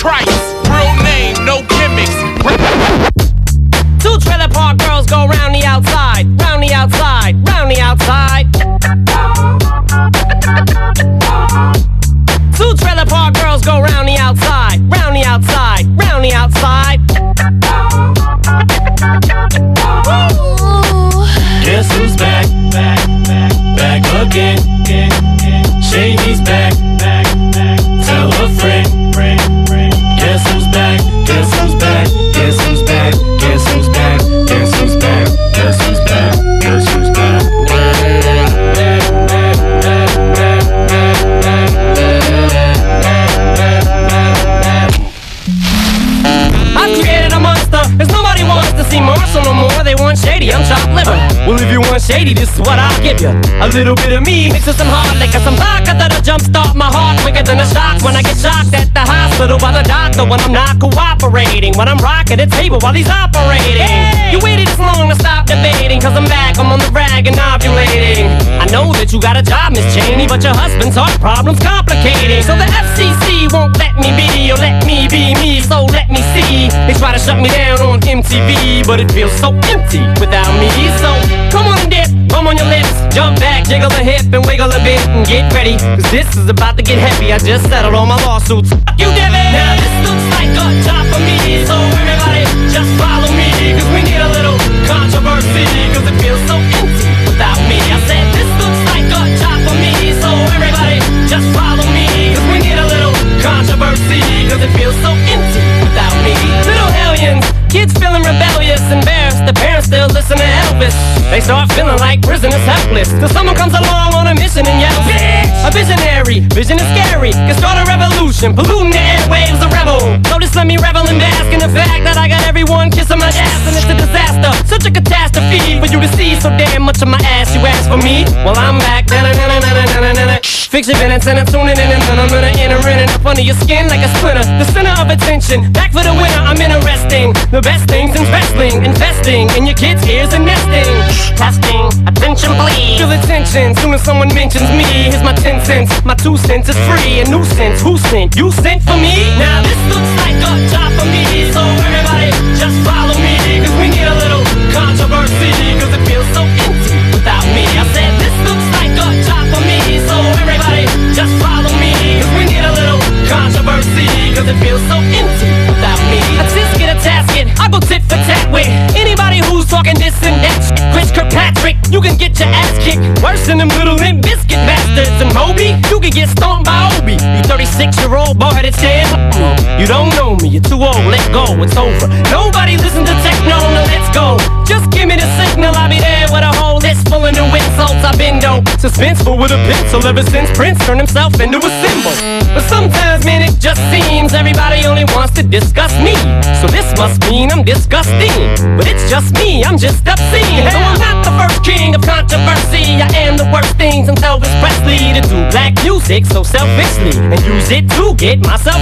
Trice, real name, no gimmicks. Two trailer park girls go round the outside, round the outside, round the outside. Two trailer park girls go round the outside, round the outside, round the outside. Guess who's back, back, back, back again, Shady's back, back, back. Tell a friend, friend, friend. Guess who's back, guess who's back, guess who's back, guess who's back, guess who's back, guess who's back, guess who's back. I've created a monster, cause nobody wants to see Marshall no more. They want Shady, I'm chopped liver. Well, if you want Shady, this is what I'll give you. A little bit of me mixed with some hard liquor, some vodka that'll jumpstart my heart quicker than a shock when I get shocked at the hospital by the doctor when I'm not cooperating, when I'm rocking the table while he's operating. Hey! You waited this long to stop debating, cause I'm back, I'm on the rag and ovulating. I know that you got a job, Miss Cheney, but your husband's heart problem's complicating. So the FCC won't let me be, or let me be me, so let me see. They try to shut me down on MTV, but it feels so empty without me. So come on and dip, bum on your lips, jump back, jiggle a hip and wiggle a bit and get ready, cause this is about to get heavy. I just settled all my lawsuits. Fuck you, Devin! Now this looks like a job for me, so everybody just follow me, cause we need a little controversy, cause it feels so empty without me. I said this looks like a job for me, so everybody just follow me, cause we need a little controversy, cause it feels so empty without me. Little hellions, kids feeling rebellious, embarrassed, the parents still listen to Elvis. They start feeling like prisoners helpless, till someone comes along on a mission and yells, bitch! A visionary, vision is scary, can start a revolution, polluting the airwaves, a rebel. So just let me revel and bask in the fact that I got everyone kissing my ass, and it's a disaster, such a catastrophe for you to see so damn much of my ass. You ask for me? Well, I'm back. Fix your minutes and I'm tuning in, and then I'm gonna enter in and up under your skin like a splinter. The center of attention, back for the winner. I'm interesting. The best things in wrestling, investing in your kids' ears and nesting. Testing, attention please. Feel the tension, soon as someone mentions me. Here's my 10 cents, my 2 cents is free. A nuisance, who sent? You sent for me? Now this looks like a job for me, so everybody just follow me, cause we need a little controversy, cause it feels so empty without me. I said this looks like a job for me, so everybody just follow me, cause we need a little controversy, cause it feels so empty without me. I just get a tasket, I go tit for tat with anybody who's talking this and that shit. Chris Kirkpatrick, you can get your ass kicked worse than them little Limp Bizkit bastards. And Moby, you can get stomped by Obi. You 36-year-old boy that's dead. You don't know me, you're too old, let go, it's over. Nobody listen to techno, no let's go. Just give me the signal, I'll be there with a whole list full of new insults. I've been dope, suspenseful with a pencil ever since Prince turned himself into a symbol. But sometimes, man, it just seems everybody only wants to discuss me. So this must mean I'm disgusting, but it's just me, I'm just obscene. So I'm not the first king of controversy, I am the worst thing since Elvis Presley to do black music so selfishly and use it to get myself